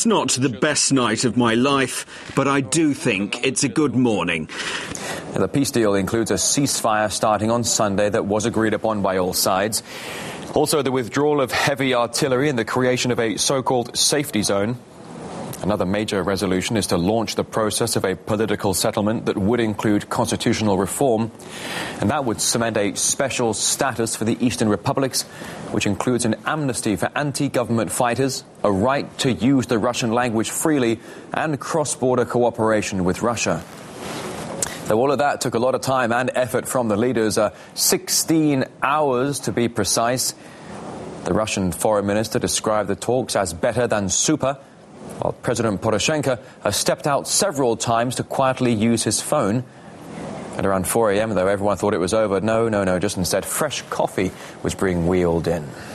It's not the best night of my life, but I do think it's a good morning. The peace deal includes a ceasefire starting on Sunday that was agreed upon by all sides. Also, the withdrawal of heavy artillery and the creation of a so-called safety zone. Another major resolution is to launch the process of a political settlement that would include constitutional reform. And that would cement a special status for the Eastern republics, which includes an amnesty for anti-government fighters, a right to use the Russian language freely, and cross-border cooperation with Russia. Though all of that took a lot of time and effort from the leaders, 16 hours to be precise. The Russian foreign minister described the talks as better than super, while President Poroshenko has stepped out several times to quietly use his phone. At around 4 a.m., though, everyone thought it was over. No, just instead fresh coffee was being wheeled in.